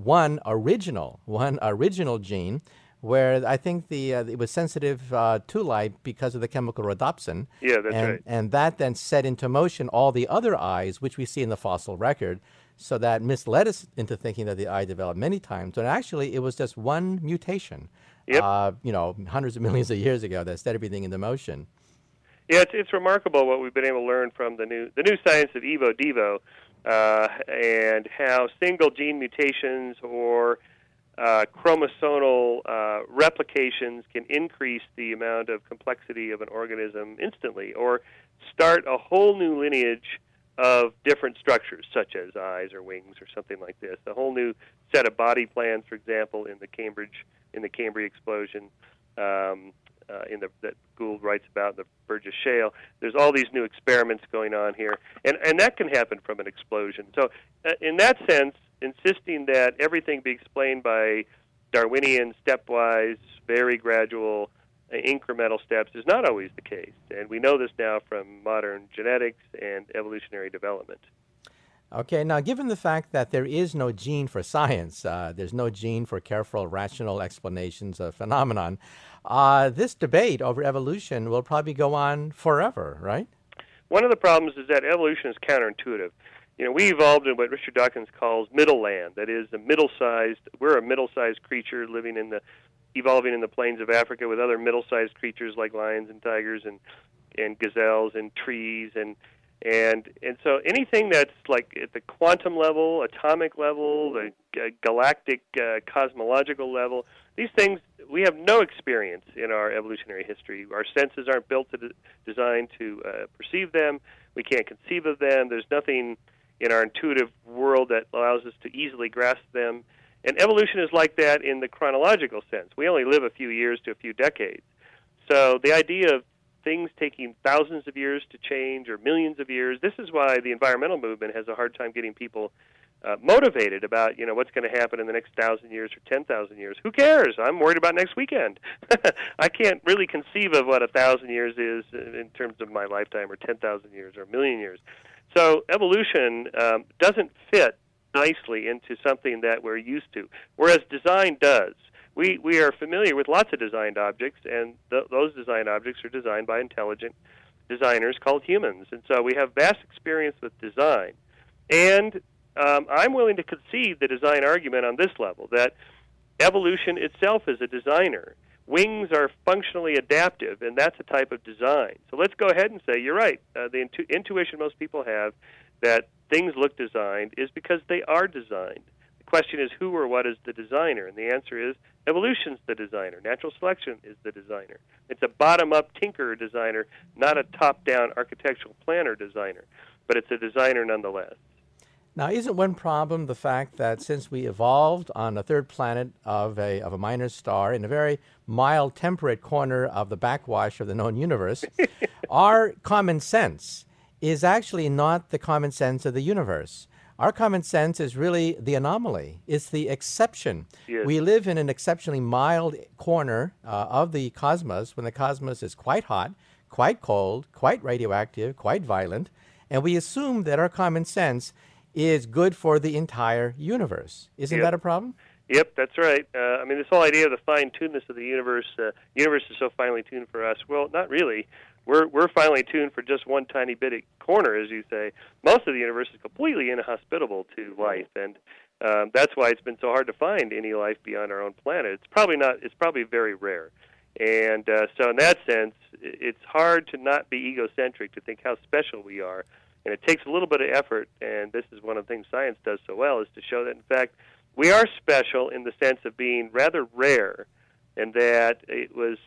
Speaker 1: original gene, where I think it was sensitive to light because of the chemical rhodopsin.
Speaker 2: Yeah, that's right.
Speaker 1: And that then set into motion all the other eyes, which we see in the fossil record. So that misled us into thinking that the eye developed many times. And actually, it was just one mutation,
Speaker 2: yep.
Speaker 1: Hundreds of millions of years ago that set everything into motion.
Speaker 2: Yeah, it's remarkable what we've been able to learn from the new science of evo-devo, and how single gene mutations or chromosomal replications can increase the amount of complexity of an organism instantly, or start a whole new lineage of different structures, such as eyes or wings or something like this. A whole new set of body plans, for example, in the Cambrian explosion. that Gould writes about in the Burgess Shale. There's all these new experiments going on here, and that can happen from an explosion. So, in that sense, insisting that everything be explained by Darwinian, stepwise, very gradual, incremental steps is not always the case, and we know this now from modern genetics and evolutionary development.
Speaker 1: Okay, now given the fact that there is no gene for science, there's no gene for careful, rational explanations of phenomenon, this debate over evolution will probably go on forever, right?
Speaker 2: One of the problems is that evolution is counterintuitive. We evolved in what Richard Dawkins calls middle land. That is, we're a middle-sized creature evolving in the plains of Africa with other middle-sized creatures like lions and tigers and gazelles and trees and so anything that's like at the quantum level, atomic level, the galactic cosmological level, these things we have no experience in our evolutionary history. Our senses aren't designed to perceive them. We can't conceive of them. There's nothing in our intuitive world that allows us to easily grasp them. And evolution is like that in the chronological sense. We only live a few years to a few decades. So the idea of things taking thousands of years to change or millions of years, this is why the environmental movement has a hard time getting people motivated about what's going to happen in the next 1,000 years or 10,000 years. Who cares? I'm worried about next weekend. I can't really conceive of what 1,000 years is in terms of my lifetime, or 10,000 years, or a million years. So evolution doesn't fit nicely into something that we're used to, whereas design does. We are familiar with lots of designed objects, and those design objects are designed by intelligent designers called humans. And so we have vast experience with design. And I'm willing to concede the design argument on this level, that evolution itself is a designer. Wings are functionally adaptive, and that's a type of design. So let's go ahead and say, you're right, the intuition most people have that things look designed is because they are designed. The question is, who or what is the designer? And the answer is, evolution's the designer. Natural selection is the designer. It's a bottom-up tinkerer designer, not a top-down architectural planner designer. But it's a designer nonetheless.
Speaker 1: Now, isn't one problem the fact that since we evolved on a third planet of a minor star in a very mild, temperate corner of the backwash of the known universe, our common sense is actually not the common sense of the universe. Our common sense is really the anomaly. It's the exception.
Speaker 2: Yes.
Speaker 1: We live in an exceptionally mild corner of the cosmos when the cosmos is quite hot, quite cold, quite radioactive, quite violent, and we assume that our common sense is good for the entire universe. Isn't that a problem?
Speaker 2: Yep, that's right. This whole idea of the fine-tunedness of the universe is so finely tuned for us. Well, not really. We're finely tuned for just one tiny bit of corner, as you say. Most of the universe is completely inhospitable to life, and that's why it's been so hard to find any life beyond our own planet. It's probably very rare. And so in that sense, it's hard to not be egocentric, to think how special we are. And it takes a little bit of effort, and this is one of the things science does so well, is to show that, in fact, we are special in the sense of being rather rare, and that it was,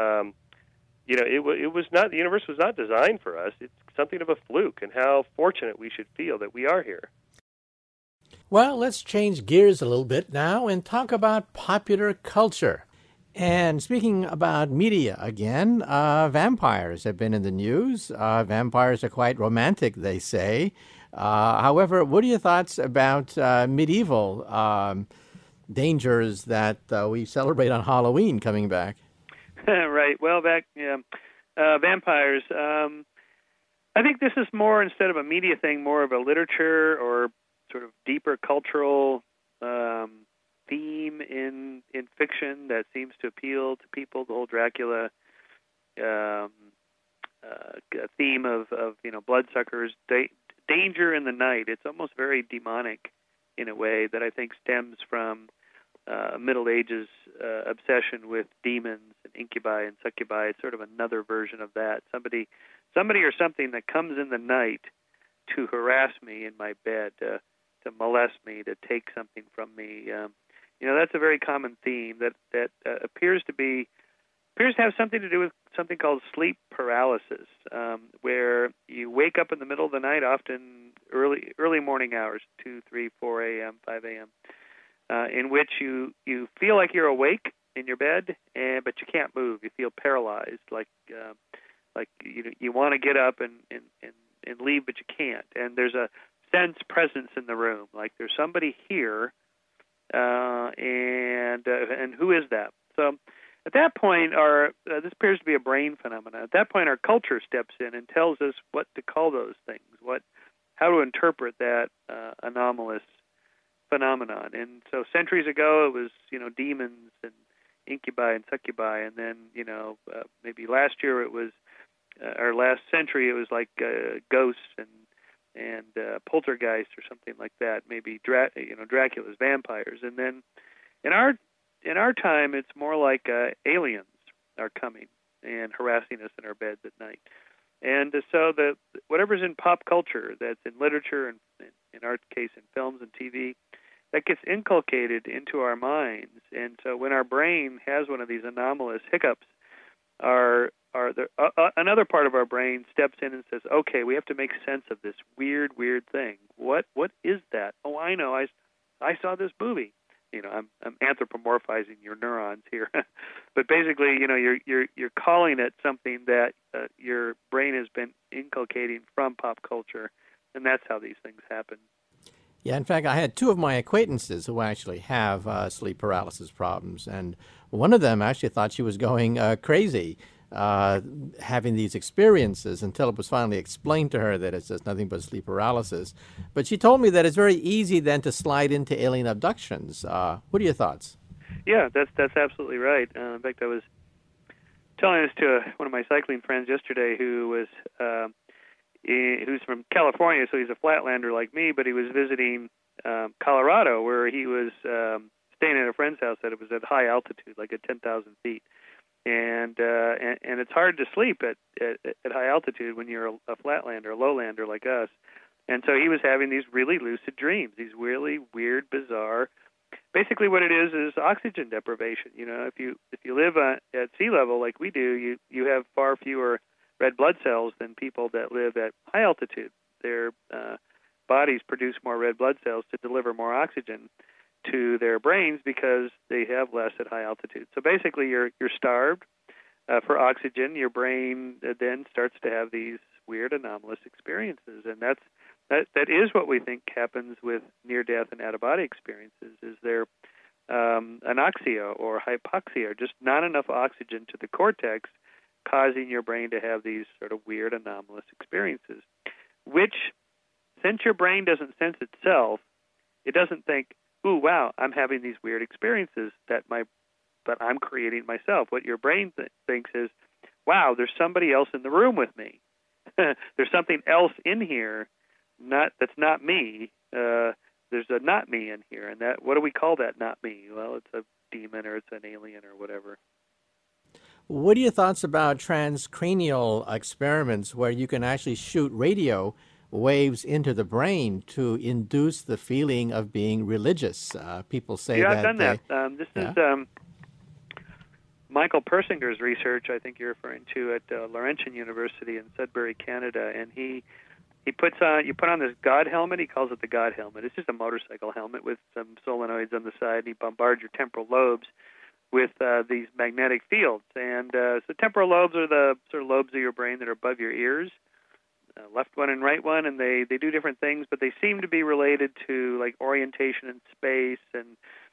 Speaker 2: it was not, the universe was not designed for us. It's something of a fluke, and how fortunate we should feel that we are here.
Speaker 1: Well, let's change gears a little bit now and talk about popular culture. And speaking about media again, vampires have been in the news. Vampires are quite romantic, they say. However, what are your thoughts about medieval dangers that we celebrate on Halloween coming back?
Speaker 3: Right. Well, vampires. I think this is more, instead of a media thing, more of a literature or sort of deeper cultural theme in fiction that seems to appeal to people. The whole Dracula theme of bloodsuckers, danger in the night. It's almost very demonic in a way that I think stems from Middle Ages obsession with demons and incubi and succubi. It's sort of another version of that. Somebody or something that comes in the night to harass me in my bed, to molest me, to take something from me. That's a very common theme that appears to have something to do with something called sleep paralysis, where you wake up in the middle of the night, often early morning hours, 2, 3, 4 a.m., 5 a.m., in which you feel like you're awake, in your bed, but you can't move. You feel paralyzed, like you want to get up and leave, but you can't. And there's a sense presence in the room, like there's somebody here, and who is that? So at that point, this appears to be a brain phenomenon. At that point, our culture steps in and tells us what to call those things, how to interpret that anomalous phenomenon. And so centuries ago, it was demons and incubi and succubi, and then maybe last year it was, or last century it was like ghosts and poltergeist or something like that. Maybe Dracula's vampires, and then in our time, it's more like aliens are coming and harassing us in our beds at night. And so whatever's in pop culture, that's in literature and in our case in films and TV, that gets inculcated into our minds. And so when our brain has one of these anomalous hiccups, another part of our brain steps in and says, okay, we have to make sense of this weird thing. What is that? Oh, I know. I saw this movie. I'm anthropomorphizing your neurons here, but basically, you're calling it something that your brain has been inculcating from pop culture, and that's how these things happen.
Speaker 1: Yeah, in fact, I had two of my acquaintances who actually have sleep paralysis problems, and one of them actually thought she was going crazy having these experiences until it was finally explained to her that it's just nothing but sleep paralysis. But she told me that it's very easy then to slide into alien abductions. What are your thoughts?
Speaker 3: Yeah, that's absolutely right. In fact, I was telling this to one of my cycling friends yesterday who's from California, so he's a flatlander like me, but he was visiting Colorado, where he was staying at a friend's house that it was at high altitude, like at 10,000 feet. And it's hard to sleep at high altitude when you're a flatlander, a lowlander like us. And so he was having these really lucid dreams, these really weird, bizarre. Basically, what it is oxygen deprivation. If you live at sea level like we do, you have far fewer red blood cells than people that live at high altitude. Their bodies produce more red blood cells to deliver more oxygen to their brains because they have less at high altitude. So basically, you're starved for oxygen. Your brain then starts to have these weird anomalous experiences, and that is what we think happens with near-death and out-of-body experiences. Is there anoxia or hypoxia, or just not enough oxygen to the cortex, causing your brain to have these sort of weird anomalous experiences? Which, since your brain doesn't sense itself, it doesn't think, ooh, wow, I'm having these weird experiences that I'm creating myself. What your brain thinks is, wow, there's somebody else in the room with me. There's something else in here that's not me. There's a not me in here. And what do we call that not me? Well, it's a demon or it's an alien or whatever.
Speaker 1: What are your thoughts about transcranial experiments where you can actually shoot radio waves into the brain to induce the feeling of being religious? People say that.
Speaker 3: Yeah, I've done that. This is Michael Persinger's research, I think you're referring to, at Laurentian University in Sudbury, Canada, and you put on this God helmet. He calls it the God helmet. It's just a motorcycle helmet with some solenoids on the side, and he bombards your temporal lobes with these magnetic fields. And so temporal lobes are the sort of lobes of your brain that are above your ears, left one and right one, and they do different things, but they seem to be related to like orientation in space and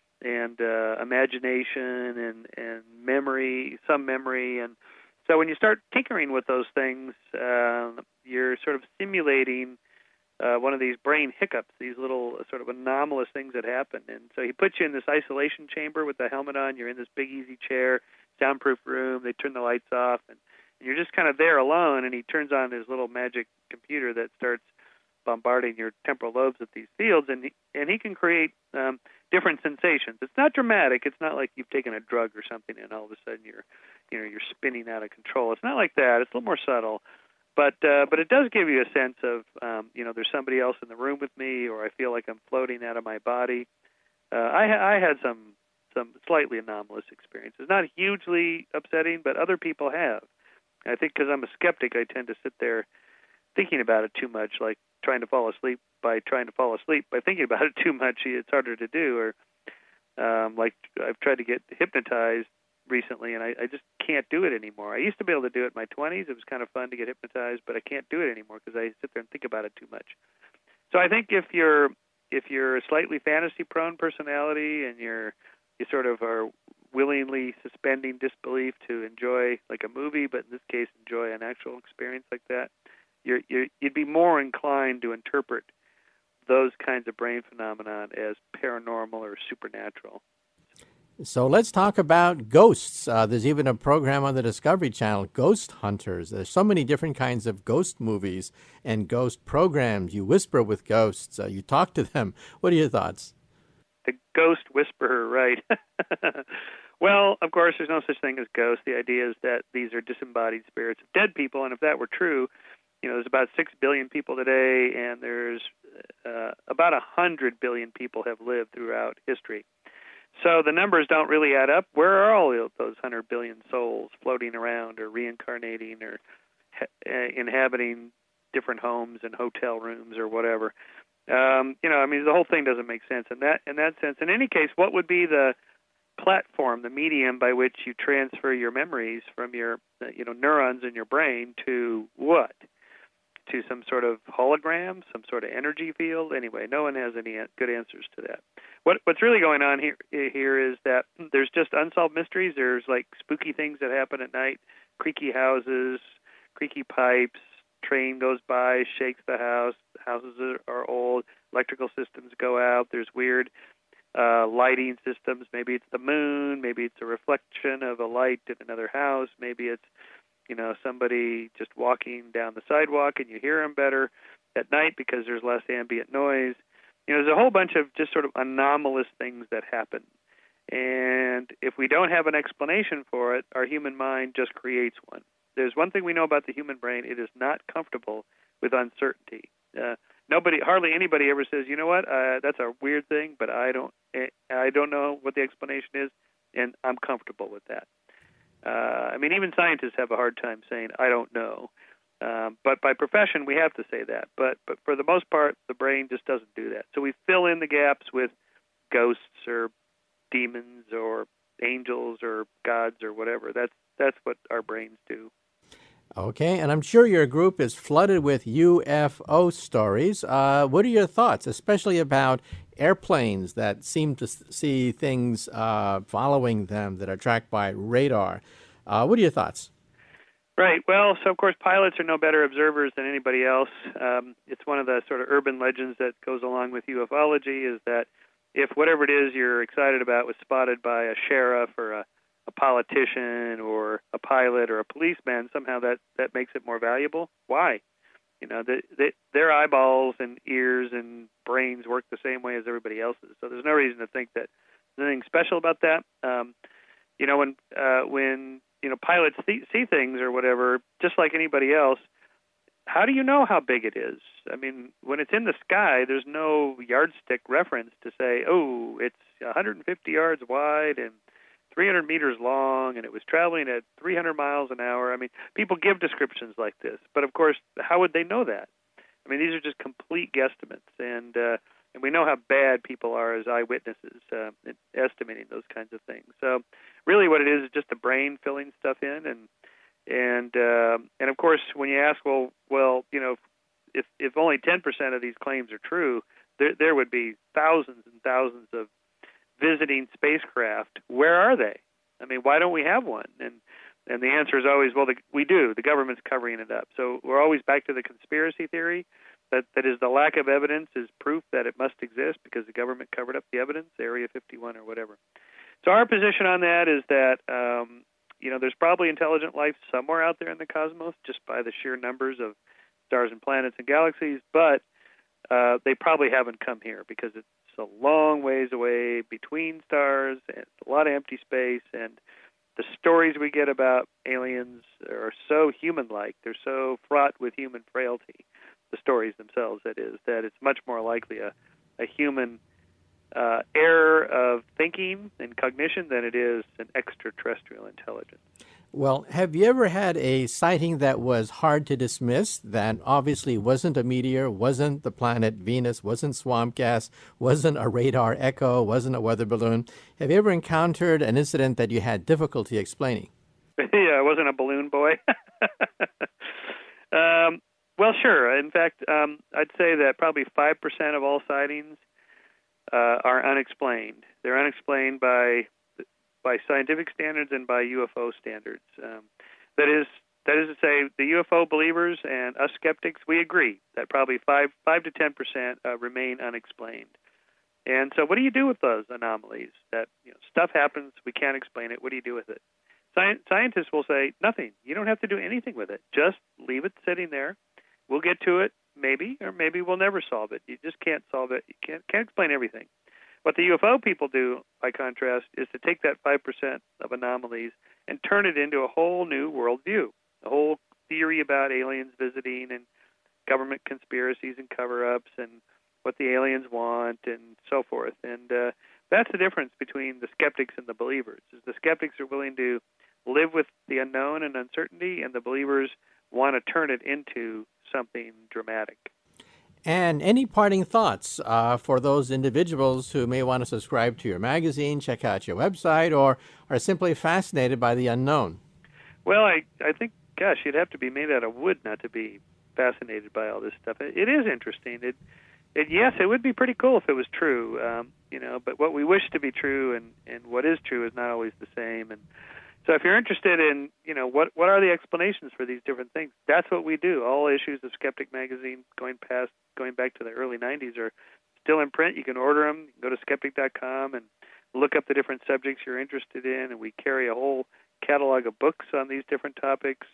Speaker 3: imagination and memory, some memory. And so when you start tinkering with those things, you're sort of simulating one of these brain hiccups, these little sort of anomalous things that happen. And so he puts you in this isolation chamber with the helmet on. You're in this big easy chair, soundproof room. They turn the lights off, and you're just kind of there alone, and he turns on his little magic computer that starts bombarding your temporal lobes with these fields, and he can create different sensations. It's not dramatic. It's not like you've taken a drug or something and all of a sudden you're spinning out of control. It's not like that. It's a little more subtle, but it does give you a sense of there's somebody else in the room with me, or I feel like I'm floating out of my body. I had some slightly anomalous experiences, not hugely upsetting, but other people have. I think because I'm a skeptic, I tend to sit there thinking about it too much, like trying to fall asleep by thinking about it too much. It's harder to do. Like I've tried to get hypnotized recently, and I just can't do it anymore. I used to be able to do it in my 20s. It was kind of fun to get hypnotized, but I can't do it anymore because I sit there and think about it too much. So I think if you're a slightly fantasy-prone personality and you sort of are willingly suspending disbelief to enjoy like a movie, but in this case enjoy an actual experience like that, you'd be more inclined to interpret those kinds of brain phenomenon as paranormal or supernatural.
Speaker 1: So let's talk about ghosts. There's even a program on the Discovery Channel, Ghost Hunters. There's so many different kinds of ghost movies and ghost programs. You whisper with ghosts. You talk to them. What are your thoughts?
Speaker 3: The ghost whisperer, right. Well, of course, there's no such thing as ghosts. The idea is that these are disembodied spirits of dead people, and if that were true, there's about 6 billion people today, and there's about 100 billion people have lived throughout history. So the numbers don't really add up. Where are all those 100 billion souls floating around or reincarnating or inhabiting different homes and hotel rooms or whatever? The whole thing doesn't make sense in that sense. In any case, what would be the platform, the medium by which you transfer your memories from your neurons in your brain to what? To some sort of hologram, some sort of energy field? Anyway, no one has any good answers to that. What's really going on here is that there's just unsolved mysteries. There's like spooky things that happen at night, creaky houses, creaky pipes, train goes by, shakes the house, houses are old, electrical systems go out, there's weird lighting systems. Maybe it's the moon, maybe it's a reflection of a light in another house, maybe it's somebody just walking down the sidewalk and you hear them better at night because there's less ambient noise. There's a whole bunch of just sort of anomalous things that happen. And if we don't have an explanation for it, our human mind just creates one. There's one thing we know about the human brain: it is not comfortable with uncertainty. Hardly anybody ever says, you know what, that's a weird thing, but I don't know what the explanation is, and I'm comfortable with that. Even scientists have a hard time saying, I don't know. But by profession, we have to say that. But for the most part, the brain just doesn't do that. So we fill in the gaps with ghosts or demons or angels or gods or whatever. That's what our brains do.
Speaker 1: Okay, and I'm sure your group is flooded with UFO stories. What are your thoughts, especially about airplanes that seem to see things following them that are tracked by radar? What are your thoughts?
Speaker 3: Right. Well, so of course pilots are no better observers than anybody else. It's one of the sort of urban legends that goes along with ufology is that if whatever it is you're excited about was spotted by a sheriff or a politician or a pilot or a policeman, somehow that makes it more valuable. Why? Their eyeballs and ears and brains work the same way as everybody else's. So there's no reason to think that there's anything special about that. When pilots see things or whatever, just like anybody else, how do you know how big it is? When it's in the sky, there's no yardstick reference to say, oh, it's 150 yards wide and 300 meters long, and it was traveling at 300 miles an hour. People give descriptions like this, but of course, how would they know that? These are just complete guesstimates, and we know how bad people are as eyewitnesses in estimating those kinds of things. So, really, what it is just the brain filling stuff in, and of course, when you ask, if only 10% of these claims are true, there would be thousands and thousands of visiting spacecraft. Where are they? Why don't we have one? And the answer is always, we do. The government's covering it up. So we're always back to the conspiracy theory. That is, the lack of evidence is proof that it must exist because the government covered up the evidence, Area 51 or whatever. So our position on that is that there's probably intelligent life somewhere out there in the cosmos just by the sheer numbers of stars and planets and galaxies, but they probably haven't come here because it's a long ways away between stars and a lot of empty space, and the stories we get about aliens are so human-like. They're so fraught with human frailty, the stories themselves, that is, that it's much more likely a human error of thinking and cognition than it is an extraterrestrial intelligence.
Speaker 1: Well, have you ever had a sighting that was hard to dismiss, that obviously wasn't a meteor, wasn't the planet Venus, wasn't swamp gas, wasn't a radar echo, wasn't a weather balloon? Have you ever encountered an incident that you had difficulty explaining?
Speaker 3: Yeah, I wasn't a balloon boy. Well, sure. In fact, I'd say that probably 5% of all sightings are unexplained. They're unexplained by scientific standards and by UFO standards. That is to say, the UFO believers and us skeptics, we agree that probably 5 to 10% remain unexplained. And so, what do you do with those anomalies? That stuff happens, we can't explain it. What do you do with it? Scientists will say nothing. You don't have to do anything with it. Just leave it sitting there. We'll get to it, maybe, or maybe we'll never solve it. You just can't solve it. You can't explain everything. What the UFO people do, by contrast, is to take that 5% of anomalies and turn it into a whole new worldview, a whole theory about aliens visiting and government conspiracies and cover-ups and what the aliens want and so forth. And that's the difference between the skeptics and the believers. Is the skeptics are willing to live with the unknown and uncertainty, and the believers want to turn it into something dramatic.
Speaker 1: And any parting thoughts for those individuals who may want to subscribe to your magazine, check out your website, or are simply fascinated by the unknown?
Speaker 3: Well, I think, gosh, you'd have to be made out of wood not to be fascinated by all this stuff. It is interesting. Yes, it would be pretty cool if it was true, but what we wish to be true and what is true is not always the same. And so if you're interested in, what are the explanations for these different things, that's what we do. All issues of Skeptic Magazine going back to the early 90s are still in print. You can order them. You can go to skeptic.com and look up the different subjects you're interested in, and we carry a whole catalog of books on these different topics.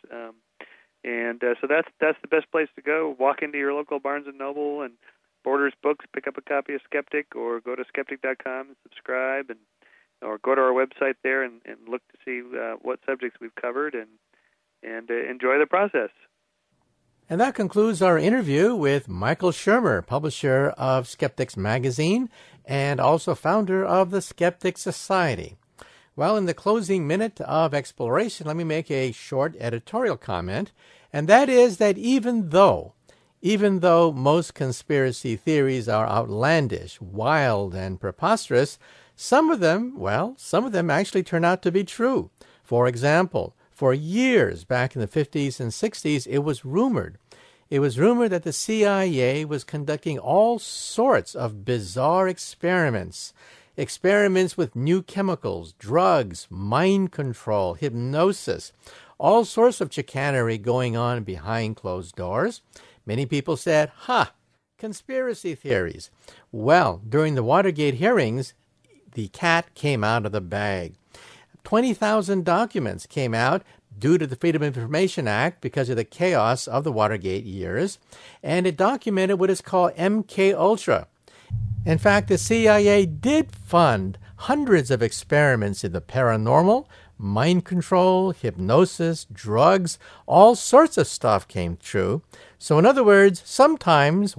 Speaker 3: So that's the best place to go. Walk into your local Barnes & Noble and Borders Books, pick up a copy of Skeptic, or go to skeptic.com and subscribe, or go to our website there and look to see what subjects we've covered and enjoy the process.
Speaker 1: And that concludes our interview with Michael Shermer, publisher of Skeptics Magazine and also founder of the Skeptic Society. Well, in the closing minute of exploration, let me make a short editorial comment, and that is that even though most conspiracy theories are outlandish, wild, and preposterous, some of them actually turn out to be true. For example, for years back in the 50s and 60s, it was rumored that the CIA was conducting all sorts of bizarre experiments with new chemicals, drugs, mind control, hypnosis, all sorts of chicanery going on behind closed doors. Many people said, conspiracy theories. Well, during the Watergate hearings, the cat came out of the bag. 20,000 documents came out due to the Freedom of Information Act because of the chaos of the Watergate years, and it documented what is called MK Ultra. In fact, the CIA did fund hundreds of experiments in the paranormal, mind control, hypnosis, drugs, all sorts of stuff came true. So in other words, sometimes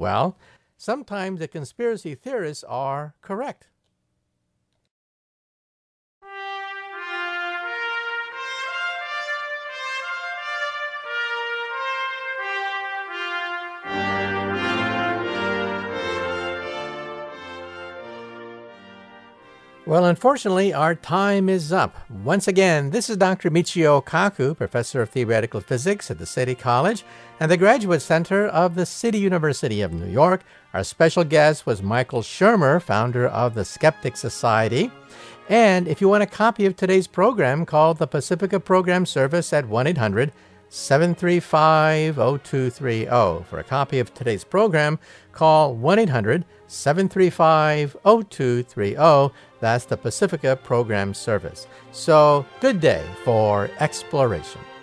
Speaker 1: the conspiracy theorists are correct. Well, unfortunately, our time is up. Once again, this is Dr. Michio Kaku, Professor of Theoretical Physics at the City College and the Graduate Center of the City University of New York. Our special guest was Michael Shermer, founder of the Skeptic Society. And if you want a copy of today's program, call the Pacifica Program Service at 1-800-735-0230. For a copy of today's program, call 1-800-735-0230. That's the Pacifica Program Service. So, good day for exploration.